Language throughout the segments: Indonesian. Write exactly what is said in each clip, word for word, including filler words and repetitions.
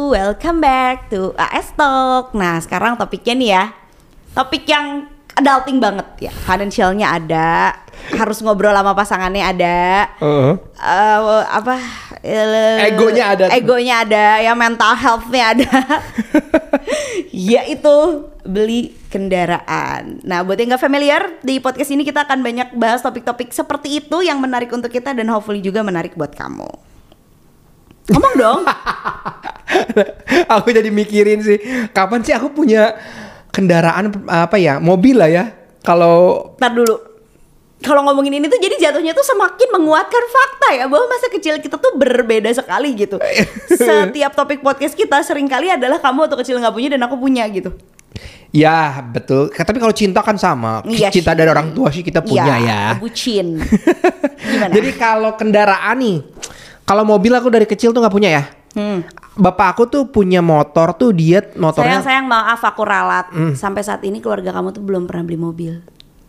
welcome back to A S Talk. Nah, sekarang topiknya nih ya, topik yang adulting banget ya. Financialnya ada, harus ngobrol sama pasangannya ada, uh-huh. uh, apa? Uh, egonya ada, egonya ada, ya mental healthnya ada. Yaitu beli kendaraan. Nah, buat yang gak familiar, di podcast ini kita akan banyak bahas topik-topik seperti itu yang menarik untuk kita dan hopefully juga menarik buat kamu. Ngomong dong. Aku jadi mikirin sih, kapan sih aku punya kendaraan apa ya, mobil lah ya. Kalau ntar dulu, kalau ngomongin ini tuh jadi jatuhnya tuh semakin menguatkan fakta ya, bahwa masa kecil kita tuh berbeda sekali gitu. Setiap topik podcast kita seringkali adalah kamu waktu kecil gak punya dan aku punya gitu. Ya betul, tapi kalau cinta kan sama. Iya, cinta sih. Dari orang tua sih kita punya ya, ya. Bucin. Gimana? Jadi kalau kendaraan nih, kalau mobil aku dari kecil tuh gak punya ya. Hmm. Bapak aku tuh punya motor tuh, dia motornya. Sayang sayang maaf aku ralat. Hmm. Sampai saat ini keluarga kamu tuh belum pernah beli mobil.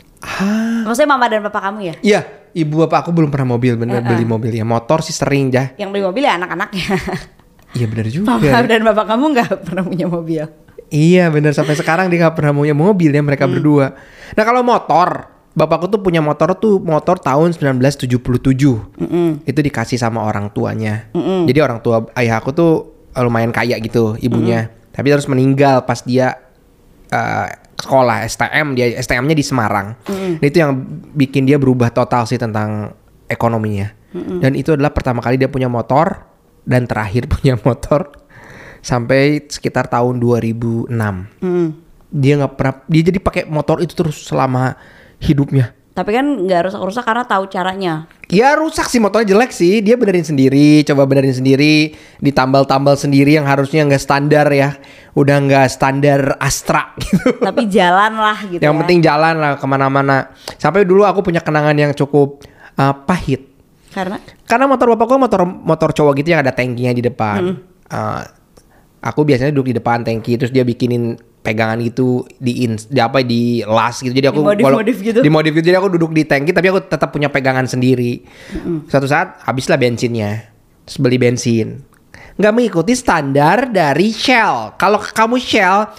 Hah? Maksudnya mama dan bapak kamu ya? Iya, ibu bapak aku belum pernah mobil, bener uh-uh. beli mobil ya. Motor sih sering dah. Yang beli mobil ya anak-anaknya. Iya bener juga. Mama dan bapak kamu gak pernah punya mobil. Iya bener, sampai sekarang dia gak pernah punya mobil ya mereka hmm. berdua. Nah kalau motor, bapakku tuh punya motor tuh motor tahun sembilan belas tujuh puluh tujuh. Mm-mm. Itu dikasih sama orang tuanya. Mm-mm. Jadi orang tua ayah aku tuh lumayan kaya gitu ibunya. Mm-mm. Tapi terus meninggal pas dia uh, sekolah S T M, dia S T M-nya di Semarang. Mm-mm. Itu yang bikin dia berubah total sih tentang ekonominya. Mm-mm. Dan itu adalah pertama kali dia punya motor dan terakhir punya motor sampai sekitar tahun dua ribu enam. Mm. Dia nggak pernah, dia jadi pakai motor itu terus selama hidupnya. Tapi kan nggak rusak-rusak karena tahu caranya. Ya rusak sih, motornya jelek sih. Dia benerin sendiri, coba benerin sendiri, ditambal-tambal sendiri yang harusnya nggak standar ya. Udah nggak standar Astra gitu. Tapi jalan lah gitu. Yang ya. penting jalan lah kemana-mana. Sampai dulu aku punya kenangan yang cukup uh, pahit. Karena? Karena motor bapakku motor motor cowok gitu yang ada tankinya di depan. Hmm. Uh, aku biasanya duduk di depan tangki, terus dia bikinin pegangan gitu di, in, di apa di las gitu. Jadi aku dimodif-modif gitu. Dimodif gitu. Jadi aku duduk di tangki tapi aku tetap punya pegangan sendiri. Mm-hmm. Suatu saat habislah bensinnya. Terus beli bensin. Nggak mengikuti standar dari Shell. Kalau kamu Shell,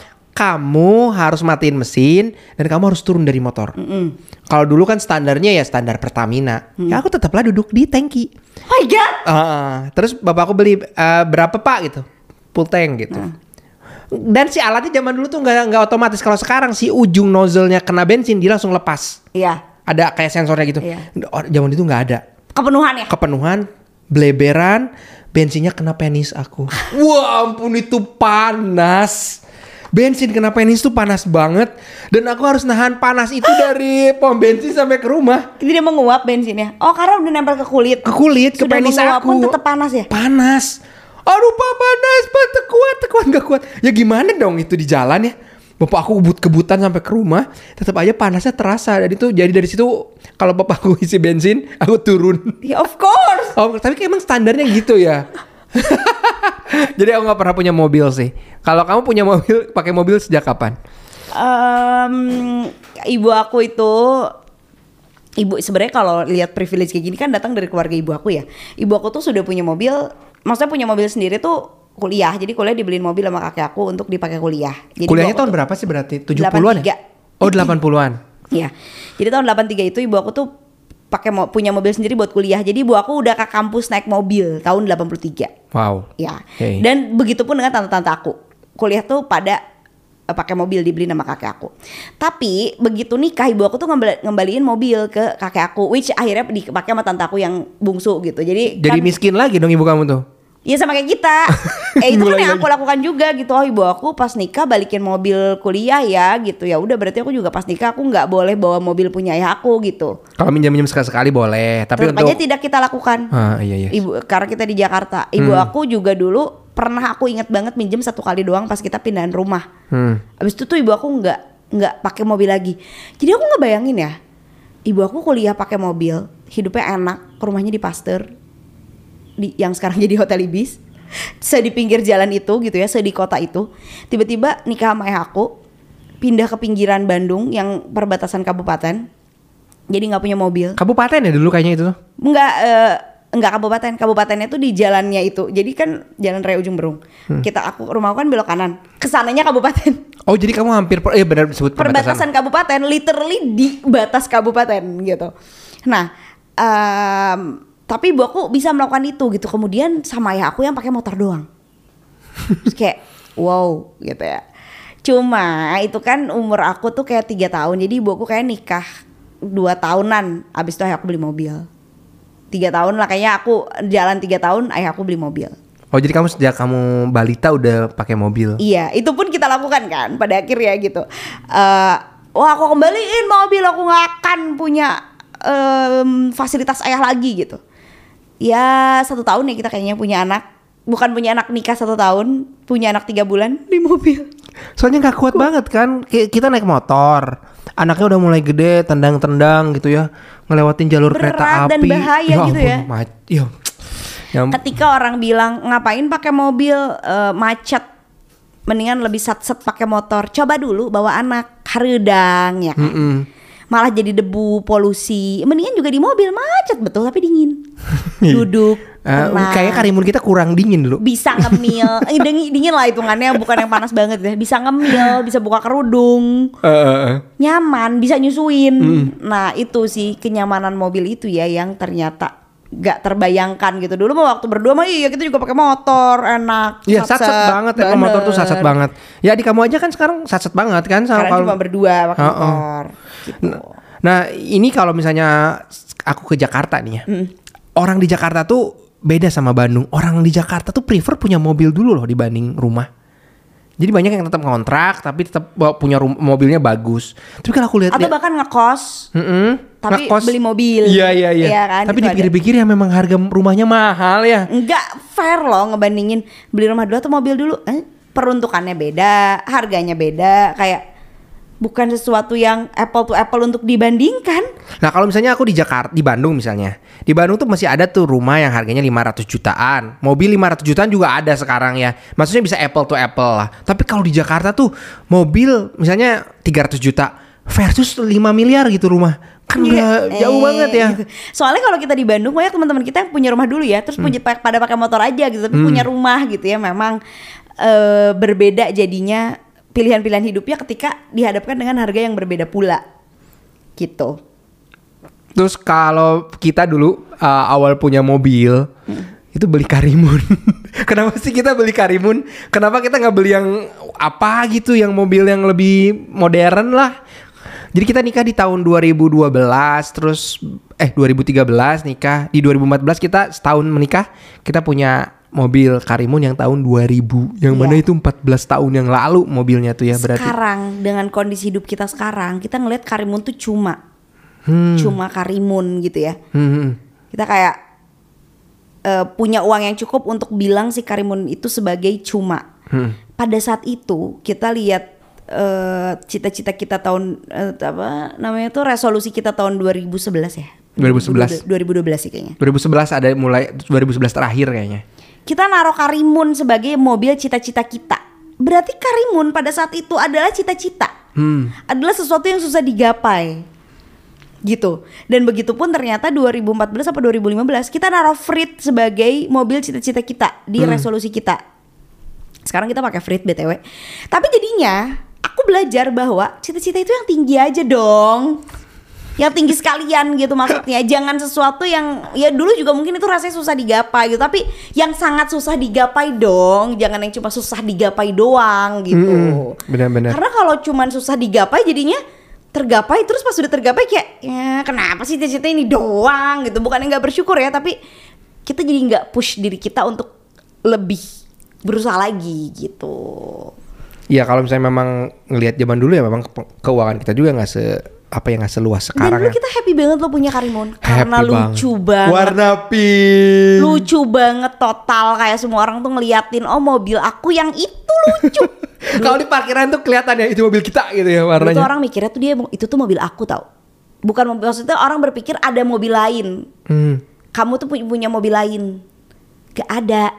kamu harus matiin mesin dan kamu harus turun dari motor. Mm-hmm. Kalau dulu kan standarnya ya standar Pertamina. Mm. Ya aku tetaplah duduk di tangki. Oh my god. Uh, terus bapak aku beli uh, berapa pak gitu. Full tank gitu. Mm. Dan si alatnya zaman dulu tuh nggak nggak otomatis. Kalau sekarang si ujung nozzle-nya kena bensin dia langsung lepas. Iya. Ada kayak sensornya gitu. Iya. Zaman itu nggak ada. Kepenuhan ya? Kepenuhan, bleberan, bensinnya kena penis aku. Wah ampun itu panas. Bensin kena penis tuh panas banget. Dan aku harus nahan panas itu dari pom bensin sampai ke rumah. Jadi dia menguap bensinnya? Oh karena udah nempel ke kulit? Ke kulit, ke sudah penis aku. Pun tetap panas ya? Panas. Aduh pak panas, pak tekuat, tekuat gak kuat. Ya gimana dong itu di jalan ya. Bapak aku kebut-kebutan sampai ke rumah, tetap aja panasnya terasa. Dan itu jadi dari situ kalau bapak aku isi bensin, aku turun. Ya of course. Oh, tapi emang standarnya gitu ya. Jadi aku nggak pernah punya mobil sih. Kalau kamu punya mobil, pakai mobil sejak kapan? Um, ibu aku itu. Ibu sebenarnya kalau lihat privilege kayak gini kan datang dari keluarga ibu aku ya. Ibu aku tuh sudah punya mobil, maksudnya punya mobil sendiri tuh kuliah. Jadi kuliah dibeliin mobil sama kakek aku untuk dipakai kuliah. Jadi kuliahnya tahun berapa sih berarti? tujuh puluhan ya? Oh delapan puluhan. Iya. Jadi tahun delapan tiga itu ibu aku tuh pakai mo- punya mobil sendiri buat kuliah. Jadi ibu aku udah ke kampus naik mobil tahun delapan puluh tiga. Wow. Ya. Hey. Dan begitupun dengan tante-tante aku. Kuliah tuh pada pakai mobil dibeli sama kakek aku. Tapi begitu nikah ibu aku tuh ngembal- ngembaliin mobil ke kakek aku, which akhirnya dipakai sama tante aku yang bungsu gitu. Jadi jadi kan, miskin lagi dong ibu kamu tuh. Iya sama kayak kita. Eh itu kan yang aku lakukan juga gitu. Oh ibu aku pas nikah balikin mobil kuliah ya gitu. Ya udah berarti aku juga pas nikah aku nggak boleh bawa mobil punya ayah aku gitu. Kalau minjam-minjam sekali-sekali boleh. Tapi tetap untuk aja tidak kita lakukan. Ah, iya, iya. Ibu karena kita di Jakarta. Ibu hmm. aku juga dulu pernah aku inget banget minjem satu kali doang pas kita pindahan rumah. Hmm. Abis itu tuh ibu aku nggak nggak pakai mobil lagi. Jadi aku nggak bayangin ya. Ibu aku kuliah pakai mobil, hidupnya enak, rumahnya di Pasteur, di yang sekarang jadi Hotel Ibis, se di pinggir jalan itu gitu ya, se di kota itu. Tiba-tiba nikah sama ayah aku, pindah ke pinggiran Bandung yang perbatasan kabupaten. Jadi nggak punya mobil. Kabupaten ya dulu kayaknya itu tuh? Nggak. Uh, Enggak kabupaten, kabupatennya tuh di jalannya itu. Jadi kan Jalan Raya Ujung Berung. Hmm. Kita aku rumahku kan belok kanan. Kesananya kabupaten. Oh, jadi kamu hampir per, eh benar disebut perbatasan. Perbatasan kabupaten, literally di batas kabupaten gitu. Nah, um, tapi ibu aku bisa melakukan itu gitu. Kemudian sama ayah aku yang pakai motor doang. Terus kayak wow gitu ya. Cuma itu kan umur aku tuh kayak tiga tahun. Jadi ibu aku kayak nikah dua tahunan. Abis itu ayah aku beli mobil. Tiga tahun lah kayaknya aku jalan tiga tahun ayah aku beli mobil. Oh, jadi kamu sejak kamu balita udah pakai mobil? Iya, itu pun kita lakukan kan pada akhirnya gitu. Uh, wah aku kembaliin mobil, aku nggak akan punya um, fasilitas ayah lagi gitu. Ya satu tahun ya kita kayaknya punya anak. Bukan punya anak nikah satu tahun, punya anak tiga bulan di mobil. Soalnya nggak kuat banget kan, kita naik motor, anaknya udah mulai gede, tendang-tendang gitu ya, ngelewatin jalur berat kereta api. Dan bahaya ya gitu ya. Ma- ya. Ya. Ketika orang bilang ngapain pakai mobil uh, macet, mendingan lebih sat-set pakai motor. Coba dulu bawa anak haredang ya kan. Mm-mm. Malah jadi debu, polusi. Mendingan juga di mobil macet betul tapi dingin. Duduk. Uh, kayaknya Karimun kita kurang dingin dulu. Bisa ngemil, eh, dingin, dingin lah hitungannya, bukan yang panas banget ya. Bisa ngemil, bisa buka kerudung, uh, uh, uh. nyaman, bisa nyusuin. Mm. Nah itu sih kenyamanan mobil itu ya yang ternyata gak terbayangkan gitu. Dulu mah waktu berdua mah iya kita juga pakai motor, enak. Iya satset banget, emang motor tuh satset banget. Ya di kamu aja kan sekarang satset banget kan. Sekarang kalau cuma berdua pakai uh, motor. Uh. Gitu. Nah, nah ini kalau misalnya aku ke Jakarta nih ya, mm. orang di Jakarta tuh beda sama Bandung. Orang di Jakarta tuh prefer punya mobil dulu loh dibanding rumah. Jadi banyak yang tetap kontrak tapi tetap punya rum- mobilnya bagus. Tapi kalau aku lihat atau bahkan ngekos, tapi ngekos, beli mobil. Iya iya iya. Ya kan, tapi dipikir-pikir ya memang harga rumahnya mahal ya. Enggak fair loh ngebandingin beli rumah dulu atau mobil dulu. Eh, peruntukannya beda, harganya beda, kayak bukan sesuatu yang apple to apple untuk dibandingkan. Nah kalau misalnya aku di Jakarta, di Bandung misalnya, di Bandung tuh masih ada tuh rumah yang harganya lima ratus jutaan, mobil lima ratus jutaan juga ada sekarang ya. Maksudnya bisa apple to apple lah. Tapi kalau di Jakarta tuh mobil misalnya tiga ratus juta versus lima miliar gitu rumah, kan udah eh, jauh banget ya. Gitu. Soalnya kalau kita di Bandung, banyak teman-teman kita yang punya rumah dulu ya, terus hmm. punya pada pakai motor aja gitu, tapi hmm. punya rumah gitu ya. Memang uh, berbeda jadinya. Pilihan-pilihan hidupnya ketika dihadapkan dengan harga yang berbeda pula gitu. Terus kalau kita dulu uh, awal punya mobil hmm. itu beli Karimun. Kenapa sih kita beli Karimun? Kenapa kita gak beli yang apa gitu, yang mobil yang lebih modern lah. Jadi kita nikah di tahun dua ribu dua belas, terus eh dua ribu tiga belas nikah. Di dua ribu empat belas kita setahun menikah, kita punya mobil Karimun yang tahun dua ribu, yang yeah. mana itu empat belas tahun yang lalu mobilnya tuh ya berarti. Sekarang dengan kondisi hidup kita sekarang, kita ngelihat Karimun tuh cuma hmm. cuma Karimun gitu ya. Hmm. Kita kayak uh, punya uang yang cukup untuk bilang si Karimun itu sebagai cuma. Hmm. Pada saat itu kita lihat uh, cita-cita kita tahun uh, apa namanya tuh resolusi kita tahun dua ribu sebelas ya. dua ribu sebelas dua ribu dua belas sih kayaknya. dua ribu sebelas ada mulai dua ribu sebelas terakhir kayaknya. Kita naruh Karimun sebagai mobil cita-cita kita. Berarti Karimun pada saat itu adalah cita-cita. Hmm. Adalah sesuatu yang susah digapai. Gitu. Dan begitu pun ternyata dua ribu empat belas atau dua ribu lima belas kita naruh Freed sebagai mobil cita-cita kita di hmm. resolusi kita. Sekarang kita pakai Freed B T W. Tapi jadinya aku belajar bahwa cita-cita itu yang tinggi aja dong. Yang tinggi sekalian gitu maksudnya. Jangan sesuatu yang ya dulu juga mungkin itu rasanya susah digapai gitu, tapi yang sangat susah digapai dong. Jangan yang cuma susah digapai doang gitu. Hmm, benar-benar. Karena kalau cuma susah digapai jadinya tergapai, terus pas sudah tergapai kayak ya kenapa sih cita-cita ini doang gitu. Bukannya gak bersyukur ya, tapi kita jadi gak push diri kita untuk lebih berusaha lagi gitu. Iya kalau misalnya memang ngelihat zaman dulu ya memang keuangan kita juga gak se apa yang gak seluas sekarang. Dan dulu kita happy banget lo punya Karimun karena happy lucu banget. banget. Warna pink. Lucu banget total, kayak semua orang tuh ngeliatin oh mobil aku yang itu lucu. Kalau di parkiran tuh kelihatan ya itu mobil kita gitu ya warnanya. Itu orang mikirnya tuh dia itu tuh mobil aku tau. Bukan mobil, maksudnya orang berpikir ada mobil lain. Hmm. Kamu tuh punya mobil lain. Gak ada. Itu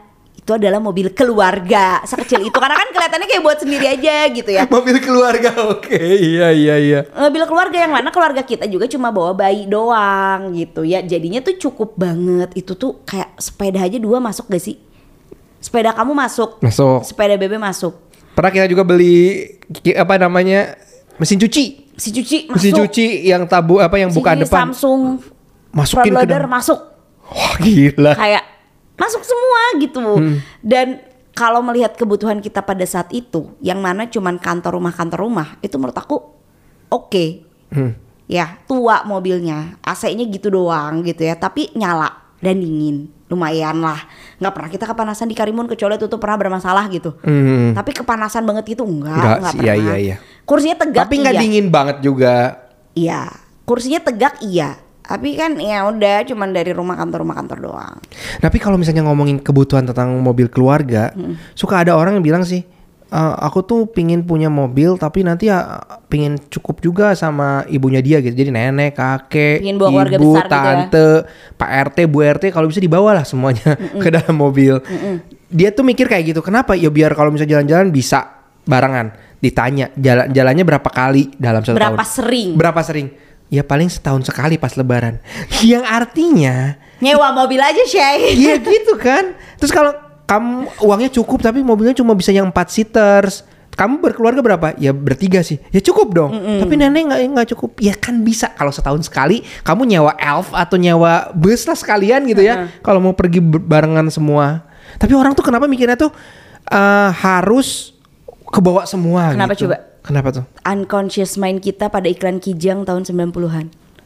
itu adalah mobil keluarga sekecil itu karena kan kelihatannya kayak buat sendiri aja gitu ya. Mobil keluarga, oke, iya iya iya. Mobil keluarga yang mana keluarga kita juga cuma bawa bayi doang gitu ya. Jadinya tuh cukup banget. Itu tuh kayak sepeda aja dua masuk gak sih? Sepeda kamu masuk, masuk. Sepeda bebe masuk. Pernah kita juga beli apa namanya mesin cuci. Mesin cuci masuk. Mesin cuci yang tabu apa yang buka depan. Samsung. Masukin ke dalam. Masuk. Wah gila. Kayak masuk semua gitu. Hmm. Dan kalau melihat kebutuhan kita pada saat itu, yang mana cuman kantor rumah kantor rumah, itu menurut aku oke. Okay. Hmm. Ya, tua mobilnya, A C-nya gitu doang gitu ya, tapi nyala dan dingin. Lumayan lah. Nggak pernah kita kepanasan di Karimun kecuali itu tuh pernah bermasalah gitu. Hmm. Tapi kepanasan banget itu enggak, enggak, enggak pernah. Iya, iya, iya. Kursinya tegak. Tapi nggak iya. dingin banget juga. Iya, kursinya tegak iya. Tapi kan ya udah cuman dari rumah kantor rumah kantor doang. Tapi kalau misalnya ngomongin kebutuhan tentang mobil keluarga, hmm. suka ada orang yang bilang sih, e, aku tuh pingin punya mobil tapi nanti ya pingin cukup juga sama ibunya dia gitu. Jadi nenek, kakek, ibu, besar tante, gitu ya. Pak R T, Bu R T kalau bisa dibawa lah semuanya Mm-mm. ke dalam mobil. Mm-mm. Dia tuh mikir kayak gitu. Kenapa? Ya biar kalau misalnya jalan-jalan bisa barengan. Ditanya jalan-jalannya berapa kali dalam satu berapa tahun. Berapa sering? Berapa sering? Ya paling setahun sekali pas lebaran. Yang artinya nyewa mobil aja Shay. Iya gitu kan. Terus kalau kamu uangnya cukup tapi mobilnya cuma bisa yang empat seaters, kamu berkeluarga berapa? Ya bertiga sih. Ya cukup dong. Mm-mm. Tapi nenek nggak nggak cukup. Ya kan bisa kalau setahun sekali kamu nyewa elf atau nyewa bus lah sekalian gitu ya. Uh-huh. Kalau mau pergi barengan semua. Tapi orang tuh kenapa mikirnya tuh uh, harus kebawa semua. Kenapa gitu. coba? Kenapa tuh? Unconscious mind kita pada iklan Kijang tahun sembilan puluhan.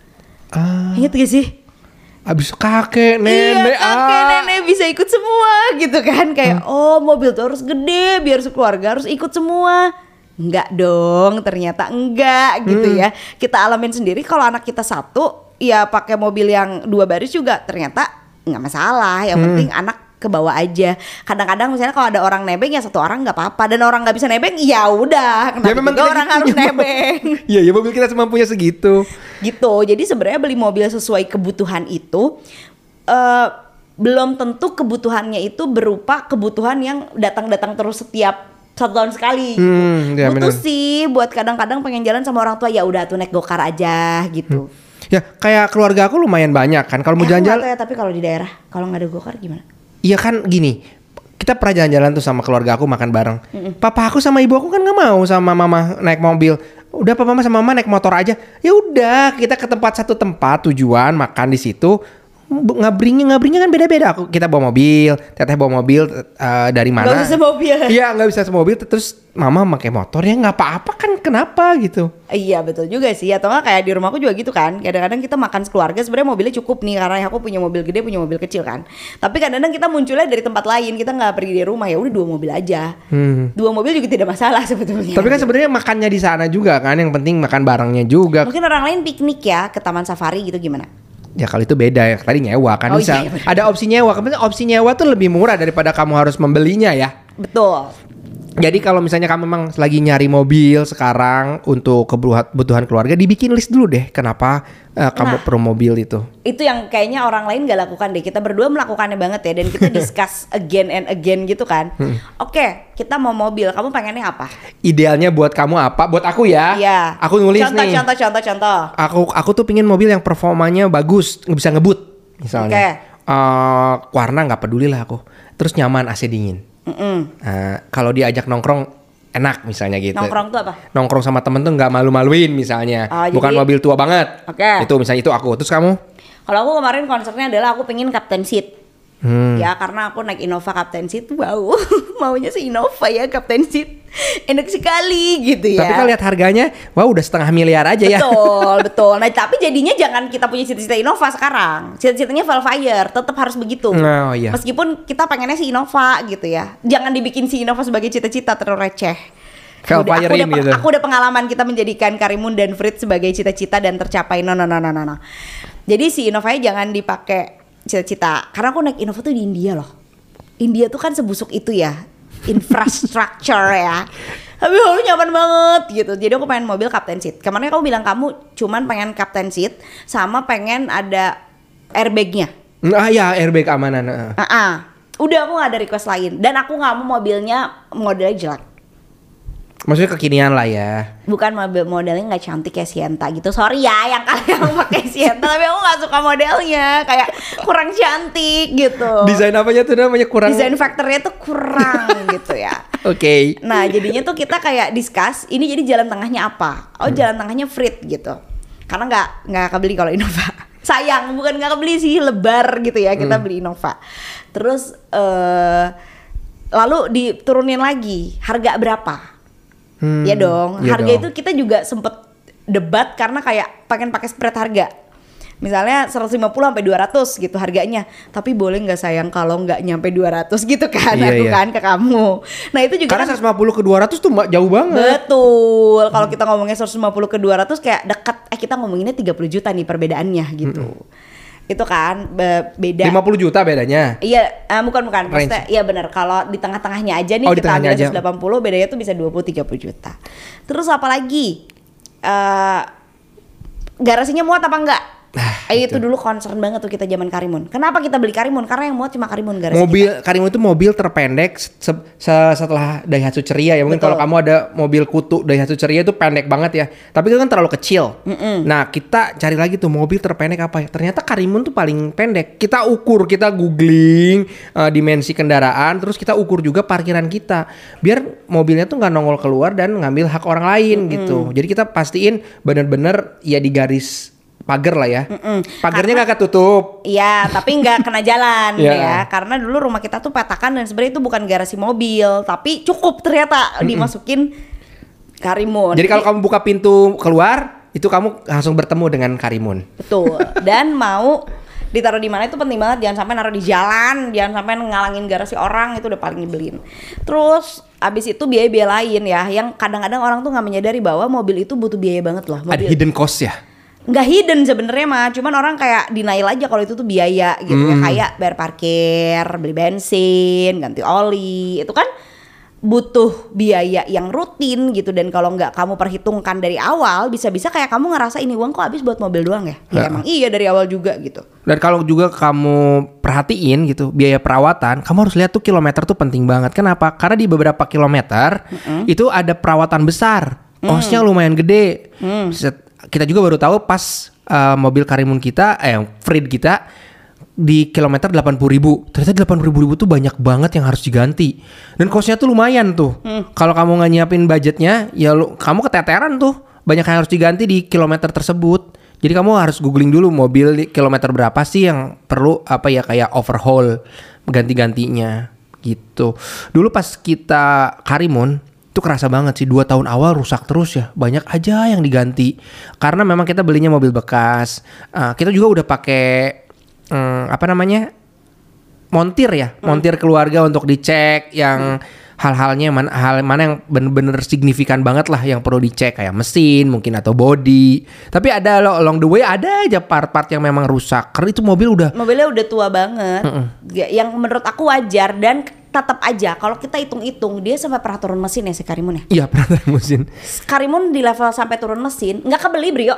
Ah. Ingat gak sih? Abis kakek, nenek, iya, kakek, ah. nenek bisa ikut semua gitu kan. Kayak hmm. oh mobil tuh harus gede biar sekeluarga harus ikut semua. Enggak dong, ternyata enggak gitu hmm. ya. Kita alamin sendiri kalau anak kita satu ya pakai mobil yang dua baris juga ternyata nggak masalah. Yang hmm. penting anak ke bawah aja. Kadang-kadang misalnya kalau ada orang nebeng ya satu orang nggak apa-apa, dan orang nggak bisa nebeng ya udah kenapa ya, juga orang gitu, harus ya, nebeng. Iya ya mobil kita cuma punya segitu. Gitu. Jadi sebenarnya beli mobil sesuai kebutuhan itu uh, belum tentu kebutuhannya itu berupa kebutuhan yang datang-datang terus setiap satu tahun sekali. Hmm, ya, butuh bener. Sih buat kadang-kadang pengen jalan sama orang tua ya udah tuh naik gokar aja gitu. Hmm. Ya kayak keluarga aku lumayan banyak kan kalau mau eh, jalan-jalan. Ya, tapi kalau di daerah kalau nggak ada gokar gimana? Iya kan gini, kita pernah jalan-jalan tuh sama keluarga aku makan bareng. Mm-mm. Papa aku sama ibu aku kan nggak mau sama mama naik mobil. Udah papa mama sama mama naik motor aja. Ya udah kita ke tempat satu tempat tujuan makan di situ. Ngabringnya ngabringnya kan beda-beda. Aku kita bawa mobil, teteh bawa mobil uh, dari mana? Gak bisa mobil. Iya nggak bisa mobil. Terus mama pakai motor ya nggak apa-apa kan kenapa gitu? Iya betul juga sih. Atau nggak kayak di rumahku juga gitu kan. Kadang-kadang kita makan sekeluarga sebenarnya mobilnya cukup nih karena aku punya mobil gede punya mobil kecil kan. Tapi kadang-kadang kita munculnya dari tempat lain. Kita nggak pergi dari rumah ya udah dua mobil aja. Hmm. Dua mobil juga tidak masalah sebetulnya. Tapi kan sebenarnya makannya di sana juga kan. Yang penting makan barengnya juga. Mungkin orang lain piknik ya ke taman safari gitu gimana? Ya kalau itu beda ya, tadi nyewa kan oh, bisa. Iya, ada opsi nyewa, opsi nyewa tuh lebih murah daripada kamu harus membelinya ya. Betul. Jadi kalau misalnya kamu memang lagi nyari mobil sekarang untuk kebutuhan keluarga, dibikin list dulu deh kenapa uh, kamu nah, perlu mobil itu. Itu yang kayaknya orang lain gak lakukan deh. Kita berdua melakukannya banget ya, dan kita discuss again and again gitu kan. Hmm. Oke, okay, kita mau mobil, kamu pengennya apa? Idealnya buat kamu apa? Buat aku ya. Iya. Aku nulis contoh, nih. Contoh, contoh, contoh. Aku aku tuh pingin mobil yang performanya bagus, bisa ngebut misalnya. Oke. Okay. Uh, warna nggak peduli lah aku. Terus nyaman, A C dingin. Uh, kalau diajak nongkrong enak misalnya gitu. Nongkrong tuh apa? Nongkrong sama temen tuh nggak malu-maluin misalnya. Oh, bukan jadi, mobil tua banget. Oke. Okay. Itu misalnya itu aku. Terus kamu? Kalau aku kemarin konsepnya adalah aku pengen captain seat. Hmm. Ya karena aku naik Innova captain seat, wow, maunya sih Innova ya captain seat, enak sekali gitu ya. Tapi kalau lihat harganya, wow udah setengah miliar aja ya. Betul, betul. Nah tapi jadinya jangan kita punya cita-cita Innova sekarang, cita-citanya Velfire, tetap harus begitu. Oh, iya. Meskipun kita pengennya si Innova gitu ya, jangan dibikin si Innova sebagai cita-cita terlalu receh. Udah, aku, udah, gitu. aku udah pengalaman kita menjadikan Karimun dan Frit sebagai cita-cita dan tercapai. No no no no no no. Jadi si Innovanya jangan dipakai cita-cita, karena aku naik Innova tuh di India loh. India tuh kan sebusuk itu ya, infrastructure ya. Tapi lu nyaman banget gitu. Jadi aku pengen mobil captain seat. Kemarin kamu bilang kamu cuman pengen captain seat sama pengen ada airbagnya. Ah ya airbag amanan. Uh-uh. Udah, aku gak ada request lain. Dan aku gak mau mobilnya modelnya jelek. Maksudnya kekinian lah ya. Bukan mobil modelnya nggak cantik kayak Sienta gitu. Sorry ya yang kalian pakai Sienta, tapi aku nggak suka modelnya, kayak kurang cantik gitu. Desain apanya tuh namanya kurang? Desain factornya tuh kurang gitu ya. Oke. Okay. Nah jadinya tuh kita kayak discuss ini jadi jalan tengahnya apa? Oh hmm. jalan tengahnya Frit gitu. Karena nggak nggak kebeli kalau Innova. Sayang, bukan nggak kebeli sih, lebar gitu ya kita hmm. beli Innova. Terus uh, lalu diturunin lagi harga berapa? Hmm, ya dong, ya harga dong. Itu kita juga sempet debat karena kayak pengen pakai spread harga. Misalnya seratus lima puluh sampai dua ratus gitu harganya. Tapi boleh nggak sayang kalau nggak nyampe dua ratus gitu kan, iya, aku iya. kan ke kamu. Nah itu juga karena seratus lima puluh ke dua ratus tuh jauh banget. Betul, kalau kita ngomongnya seratus lima puluh ke dua ratus kayak dekat. Eh kita ngomonginnya tiga puluh juta nih perbedaannya gitu. Hmm. Itu kan be- beda lima puluh juta bedanya. Iya, uh, bukan bukan maksudnya iya benar. Kalau di tengah-tengahnya aja nih oh, kita ambil seratus delapan puluh, bedanya tuh bisa dua puluh tiga puluh juta. Terus apa lagi? Uh, garasinya muat apa enggak? Nah, eh, itu dulu concern banget tuh kita zaman Karimun. Kenapa kita beli Karimun? Karena yang muat cuma Karimun garasi mobil kita. Karimun itu mobil terpendek se- se- setelah Daihatsu Ceria ya. Mungkin kalau kamu ada mobil kutu Daihatsu Ceria itu pendek banget ya. Tapi itu kan terlalu kecil. Mm-mm. Nah kita cari lagi tuh mobil terpendek apa ya. Ternyata Karimun tuh paling pendek. Kita ukur, kita googling uh, dimensi kendaraan. Terus kita ukur juga parkiran kita. Biar mobilnya tuh gak nongol keluar dan ngambil hak orang lain Mm-mm. gitu. Jadi kita pastiin bener-bener ya di garis pagar lah ya. Mm-mm. Pagarnya nggak ketutup. Iya, tapi nggak kena jalan yeah. ya. Karena dulu rumah kita tuh petakan dan sebenarnya itu bukan garasi mobil, tapi cukup ternyata Mm-mm. dimasukin Karimun. Jadi kalau kamu buka pintu keluar, itu kamu langsung bertemu dengan Karimun. Betul. Dan mau ditaruh di mana itu penting banget. Jangan sampai naruh di jalan, jangan sampai ngalangin garasi orang, itu udah paling nyebelin. Terus abis itu biaya-biaya lain ya, yang kadang-kadang orang tuh nggak menyadari bahwa mobil itu butuh biaya banget loh. Mobil. Ada hidden cost ya? Nggak hidden sebenarnya mah, cuman orang kayak denial aja kalau itu tuh biaya gitu hmm. ya, kayak bayar parkir, beli bensin, ganti oli, itu kan butuh biaya yang rutin gitu. Dan kalau nggak kamu perhitungkan dari awal, bisa-bisa kayak kamu ngerasa ini uang kok habis buat mobil doang ya. Ya nah. emang iya dari awal juga gitu. Dan kalau juga kamu perhatiin gitu biaya perawatan, kamu harus lihat tuh kilometer tuh penting banget. Kenapa? Karena di beberapa kilometer mm-hmm. itu ada perawatan besar, costnya mm. lumayan gede. Mm. Kita juga baru tahu pas uh, mobil Karimun kita, eh Frit kita di kilometer delapan puluh ribu. Ternyata delapan puluh ribu tuh banyak banget yang harus diganti. Dan costnya tuh lumayan tuh. Hmm. Kalau kamu nggak nyiapin budgetnya, ya lu, kamu keteteran tuh. Banyak yang harus diganti di kilometer tersebut. Jadi kamu harus googling dulu mobil di kilometer berapa sih yang perlu apa ya kayak overhaul, ganti-gantinya gitu. Dulu pas kita Karimun itu kerasa banget sih, dua tahun awal rusak terus ya, banyak aja yang diganti karena memang kita belinya mobil bekas. Uh, kita juga udah pakai um, apa namanya montir ya, hmm. montir keluarga untuk dicek yang hmm. hal-halnya mana, hal mana yang bener-bener signifikan banget lah yang perlu dicek kayak mesin mungkin atau body. Tapi ada along the way ada aja part-part yang memang rusak karena itu mobil udah mobilnya udah tua banget. Mm-mm. Yang menurut aku wajar dan tetap aja kalau kita hitung-hitung dia sampai pernah turun mesin ya si Karimun ya? Iya pernah turun mesin. Karimun di level sampai turun mesin nggak kebeli Brio.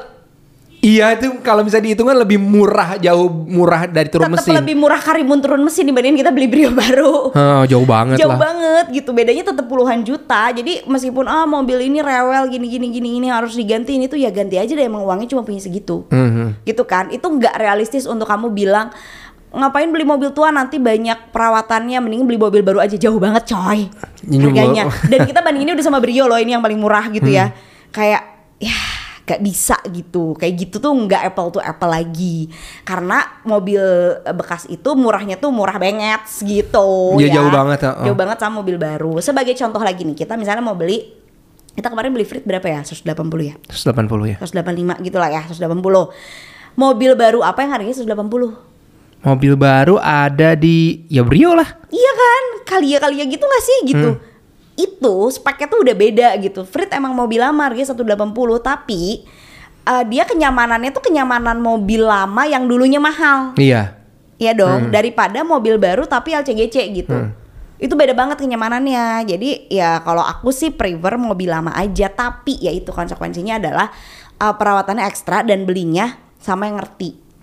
Iya itu kalau bisa dihitung kan lebih murah, jauh murah dari turun tetap mesin. Tetap lebih murah Karimun turun mesin dibandingin kita beli Brio baru. Oh, jauh banget jauh lah. Jauh banget gitu, bedanya tetap puluhan juta. Jadi meskipun ah mobil ini rewel gini-gini gini ini harus diganti, ini tuh ya ganti aja deh, emang uangnya cuma punya segitu. Mm-hmm. Gitu kan, itu nggak realistis untuk kamu bilang ngapain beli mobil tua nanti banyak perawatannya, mending beli mobil baru aja. Jauh banget coy harganya. Dan kita bandinginnya udah sama Brio loh, ini yang paling murah gitu hmm. ya. Kayak ya gak bisa gitu. Kayak gitu tuh gak apple to apple lagi. Karena mobil bekas itu murahnya tuh murah banget gitu ya, ya. Jauh banget oh. Jauh banget sama mobil baru. Sebagai contoh lagi nih, kita misalnya mau beli, kita kemarin beli Frit berapa ya? seratus delapan puluh ya? seratus delapan puluh ya? seratus delapan puluh lima gitu lah ya, seratus delapan puluh. Mobil baru apa yang harganya seratus delapan puluh? Mobil baru ada di ya Brio lah. Iya kan, Kalia-Kalia gitu gak sih gitu. Hmm. Itu speknya tuh udah beda gitu. Frit emang mobil lama harganya seratus delapan puluh, tapi uh, dia kenyamanannya tuh kenyamanan mobil lama yang dulunya mahal. Iya. Iya dong, hmm. daripada mobil baru tapi L C G C gitu. Hmm. Itu beda banget kenyamanannya. Jadi ya kalau aku sih prefer mobil lama aja, tapi ya itu konsekuensinya adalah uh, perawatannya ekstra dan belinya sama yang ngerti.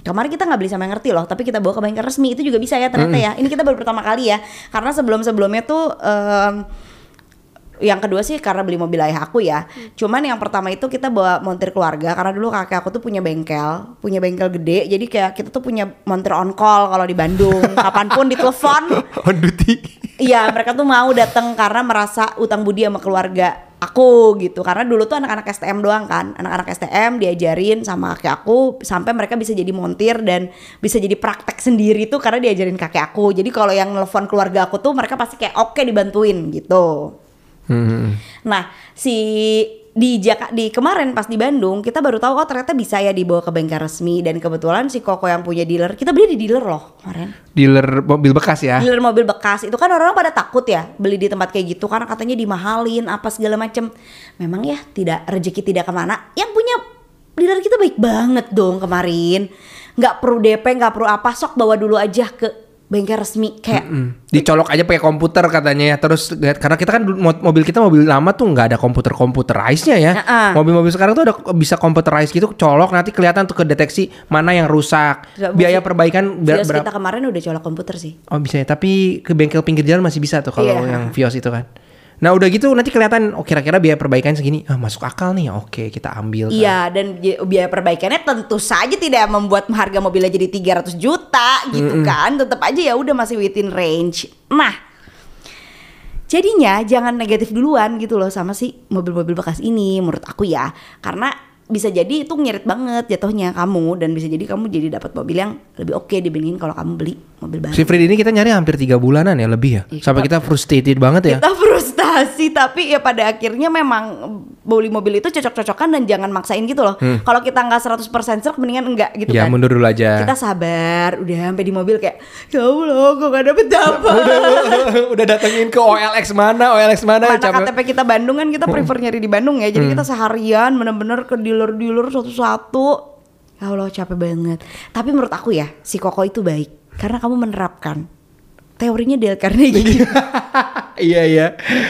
kemarin kita nggak beli sama yang ngerti loh, tapi kita bawa ke bengkel resmi, itu juga bisa ya ternyata mm-hmm. ya. Ini kita baru pertama kali ya, karena sebelum-sebelumnya tuh um, yang kedua sih karena beli mobil ayah aku ya. Hmm. Cuman yang pertama itu kita bawa montir keluarga, karena dulu kakek aku tuh punya bengkel, punya bengkel gede. Jadi kayak kita tuh punya montir on call kalau di Bandung, kapanpun ditelepon. On duty. Iya, mereka tuh mau datang karena merasa utang budi sama keluarga aku gitu. Karena dulu tuh anak-anak S T M doang kan, anak-anak S T M diajarin sama kakek aku sampai mereka bisa jadi montir dan bisa jadi praktek sendiri tuh karena diajarin kakek aku. Jadi kalau yang nelfon keluarga aku tuh mereka pasti kayak oke dibantuin gitu. Hmm. Nah, si di Jaka, di kemarin pas di Bandung kita baru tahu oh ternyata bisa ya dibawa ke bengkel resmi, dan kebetulan si Koko yang punya dealer, kita beli di dealer loh kemarin. Dealer mobil bekas ya? Dealer mobil bekas. Itu kan orang-orang pada takut ya beli di tempat kayak gitu karena katanya dimahalin apa segala macem. Memang ya tidak, rezeki tidak kemana. Yang punya dealer kita baik banget dong kemarin. Nggak perlu D P, nggak perlu apa, sok bawa dulu aja ke bengkel resmi kayak mm-mm. dicolok aja pakai komputer katanya ya. Terus karena kita kan mobil kita mobil lama tuh nggak ada komputer komputerized-nya ya. Uh-uh. Mobil-mobil sekarang tuh udah bisa computerized gitu, colok nanti kelihatan tuh kedeteksi mana yang rusak. Gak, biaya perbaikan ber- Vios kita kemarin udah colok komputer sih. Oh bisa ya, tapi ke bengkel pinggir jalan masih bisa tuh kalau yeah. yang Vios itu kan. Nah udah gitu nanti kelihatan oh kira-kira biaya perbaikan segini, ah masuk akal nih, oke kita ambil. Iya kan. Dan biaya perbaikannya tentu saja tidak membuat harga mobilnya jadi tiga ratus juta gitu mm-mm. kan, tetap aja ya udah masih within range. Nah jadinya jangan negatif duluan gitu loh sama si mobil-mobil bekas ini menurut aku ya, karena bisa jadi itu ngirit banget jatuhnya kamu, dan bisa jadi kamu jadi dapat mobil yang lebih oke dibandingin kalau kamu beli mobil baru. Si Fred ini kita nyari hampir tiga bulanan ya lebih ya, ya sampai kita, kita frustrated banget ya. Kita frustasi, tapi ya pada akhirnya memang beli mobil itu cocok-cocokan dan jangan maksain gitu loh. Hmm. Kalau kita nggak seratus persen serk mendingan enggak gitu ya, kan. Ya mundur dulu aja. Kita sabar, udah sampai di mobil kayak ya Allah kok gak dapet dapat. udah, udah datengin ke O L X mana, O L X mana. Mana K T P kita Bandung kan, kita prefer nyari di Bandung ya. Jadi hmm. kita seharian bener-bener ke dealer-dealer satu-satu. Ya Allah capek banget. Tapi menurut aku ya si Koko itu baik karena kamu menerapkan teorinya Dale Carnegie. Iya iya.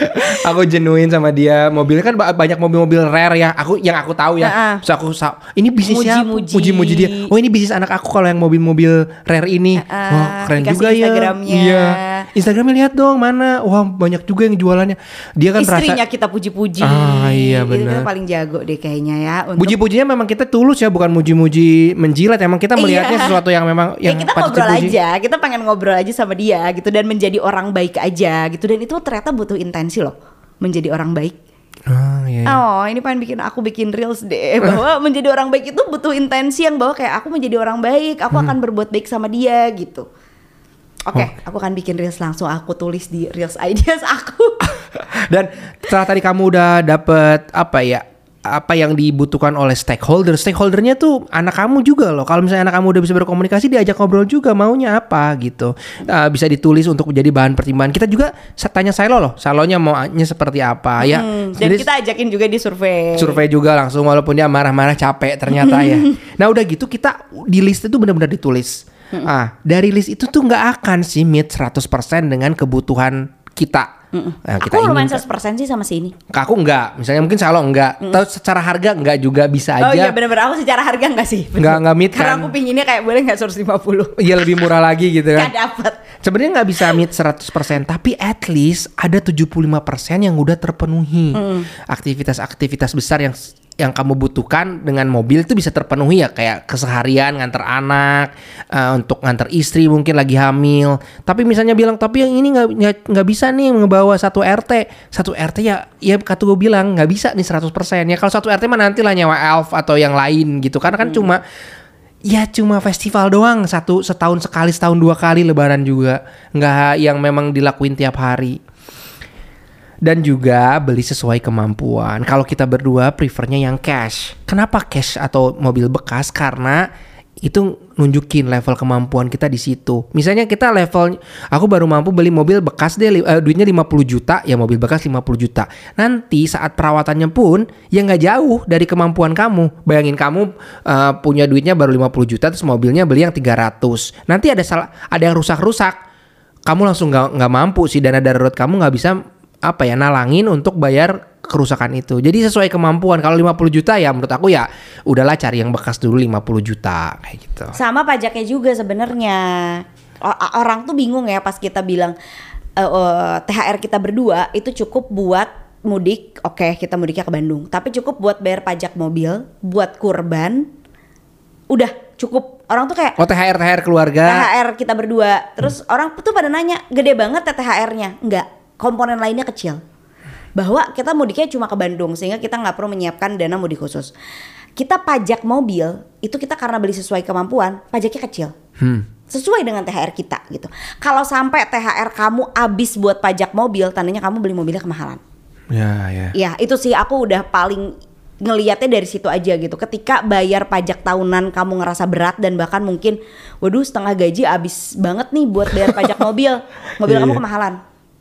Aku jenuin sama dia. Mobilnya kan banyak mobil-mobil rare ya. Aku yang aku tahu ya. Uh-uh. So aku ini bisnisnya muji-muji dia. Oh ini bisnis anak aku kalau yang mobil-mobil rare ini. Uh-uh. Wah keren juga ya. Iya. Instagramnya lihat dong mana. Wah banyak juga yang jualannya. Dia kan istrinya rasa... kita puji-puji. Ah iya benar. Itu paling jago deh kayaknya ya. Untuk... Puji-pujinya memang kita tulus ya, bukan muji-muji menjilat. Emang kita melihatnya iya. sesuatu yang memang yang ya, kita ngobrol puji. aja. Kita pengen ngobrol aja sama dia gitu dan menjadi orang baik aja gitu, dan itu ternyata butuh intensi loh menjadi orang baik. Oh, iya, iya. Oh ini pengen bikin aku bikin reels deh bahwa menjadi orang baik itu butuh intensi yang bahwa kayak aku menjadi orang baik, aku hmm. akan berbuat baik sama dia gitu. Oke, okay, oh. aku akan bikin reels langsung aku tulis di reels ideas aku. Dan setelah tadi kamu udah dapet apa ya, apa yang dibutuhkan oleh stakeholder, stakeholdernya tuh anak kamu juga loh. Kalau misalnya anak kamu udah bisa berkomunikasi, diajak ngobrol juga maunya apa gitu. Uh, bisa ditulis untuk menjadi bahan pertimbangan. Kita juga tanya Silo loh, Salonya maunya seperti apa ya. Hmm, dan jadi, kita ajakin juga di survei. Survei juga langsung walaupun dia marah-marah capek ternyata ya. Nah udah gitu kita di list itu benar-benar ditulis. Hmm. Ah dari list itu tuh nggak akan sih meet seratus persen dengan kebutuhan kita. Nah, kita aku lumayan seratus persen sih sama si ini. Aku enggak, misalnya mungkin Salo enggak. Mm. Tahu secara harga enggak juga bisa aja. Oh iya benar-benar aku secara harga enggak sih. Enggak enggak meet kan. Karena aku pinginnya kayak boleh enggak seratus lima puluh. Iya lebih murah lagi gitu kan. Enggak dapat. Sebenarnya enggak bisa meet seratus persen, tapi at least ada tujuh puluh lima persen yang udah terpenuhi. Mm. Aktivitas-aktivitas besar yang yang kamu butuhkan dengan mobil itu bisa terpenuhi ya, kayak keseharian nganter anak, uh, untuk nganter istri mungkin lagi hamil. Tapi misalnya bilang tapi yang ini nggak nggak bisa nih ngebawa satu R T, satu R T ya ya kata gue bilang nggak bisa nih seratus persen ya. Kalau satu R T mah nanti lah nyewa Elf atau yang lain gitu, karena kan hmm. cuma ya cuma festival doang, satu setahun sekali, setahun dua kali, lebaran juga nggak yang memang dilakuin tiap hari. Dan juga beli sesuai kemampuan. Kalau kita berdua prefernya yang cash. Kenapa cash atau mobil bekas? Karena itu nunjukin level kemampuan kita di situ. Misalnya kita level, aku baru mampu beli mobil bekas deh, uh, duitnya lima puluh juta, ya mobil bekas lima puluh juta. Nanti saat perawatannya pun ya nggak jauh dari kemampuan kamu. Bayangin kamu uh, punya duitnya baru lima puluh juta, terus mobilnya beli yang tiga ratus. Nanti ada salah, ada yang rusak-rusak. Kamu langsung nggak nggak mampu sih, dana darurat kamu nggak bisa apa ya nalangin untuk bayar kerusakan itu. Jadi sesuai kemampuan. Kalau lima puluh juta ya menurut aku ya udahlah cari yang bekas dulu lima puluh juta kayak gitu. Sama pajaknya juga sebenarnya. Orang tuh bingung ya pas kita bilang uh, uh, T H R kita berdua itu cukup buat mudik. Oke, kita mudiknya ke Bandung. Tapi cukup buat bayar pajak mobil, buat kurban. Udah cukup. Orang tuh kayak oh T H R T H R keluarga. T H R kita berdua. Terus hmm. orang tuh pada nanya, gede banget ya T H R-nya? Enggak, komponen lainnya kecil. Bahwa kita mudiknya cuma ke Bandung sehingga kita nggak perlu menyiapkan dana mudik khusus. Kita pajak mobil itu kita karena beli sesuai kemampuan, pajaknya kecil. Hmm. Sesuai dengan T H R kita gitu. Kalau sampai T H R kamu habis buat pajak mobil, tandanya kamu beli mobilnya kemahalan. Ya, ya. Ya, itu sih aku udah paling ngelihatnya dari situ aja gitu. Ketika bayar pajak tahunan kamu ngerasa berat dan bahkan mungkin waduh setengah gaji habis banget nih buat bayar pajak mobil. Mobil yeah, kamu kemahalan.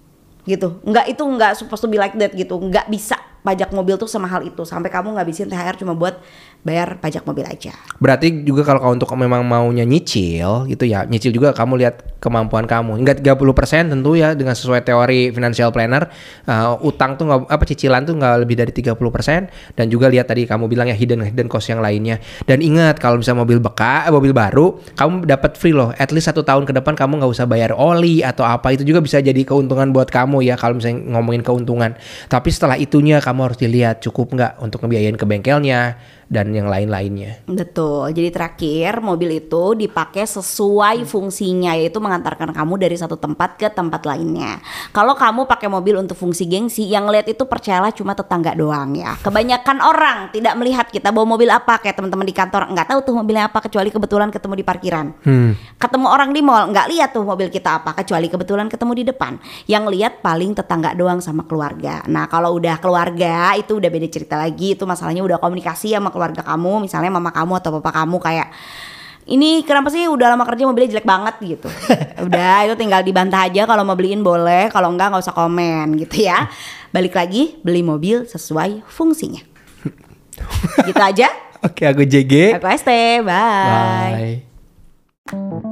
Gitu. Enggak, itu enggak supposed to be like that gitu. Enggak bisa pajak mobil tuh semahal itu sampai kamu ngabisin T H R cuma buat bayar pajak mobil aja. Berarti juga kalau kamu untuk memang maunya nyicil gitu ya, nyicil juga kamu lihat kemampuan kamu. Enggak tiga puluh persen tentu ya dengan sesuai teori financial planner, uh, utang tuh nggak apa cicilan tuh nggak lebih dari tiga puluh persen dan juga lihat tadi kamu bilang ya hidden hidden cost yang lainnya. Dan ingat kalau misalnya mobil bekas, mobil baru, kamu dapat free loh. At least satu tahun ke depan kamu nggak usah bayar oli atau apa, itu juga bisa jadi keuntungan buat kamu ya kalau misalnya ngomongin keuntungan. Tapi setelah itunya kamu harus dilihat cukup nggak untuk ngebiayain ke bengkelnya dan yang lain-lainnya. Betul. Jadi terakhir mobil itu dipakai sesuai fungsinya, yaitu mengantarkan kamu dari satu tempat ke tempat lainnya. Kalau kamu pakai mobil untuk fungsi gengsi, yang lihat itu percayalah cuma tetangga doang ya. Kebanyakan orang tidak melihat kita bawa mobil apa, kayak teman-teman di kantor nggak tahu tuh mobilnya apa kecuali kebetulan ketemu di parkiran. Hmm. Ketemu orang di mall nggak lihat tuh mobil kita apa kecuali kebetulan ketemu di depan. Yang lihat paling tetangga doang sama keluarga. Nah kalau udah keluarga itu udah beda cerita lagi. Itu masalahnya udah komunikasi sama keluarga kamu, misalnya mama kamu atau papa kamu kayak ini kenapa sih udah lama kerja mobilnya jelek banget gitu. Udah itu tinggal dibantah aja, kalau mau beliin boleh, kalau enggak nggak usah komen gitu ya. Balik lagi beli mobil sesuai fungsinya. Gitu aja. Oke, aku J G. Aku S T. Bye. Bye.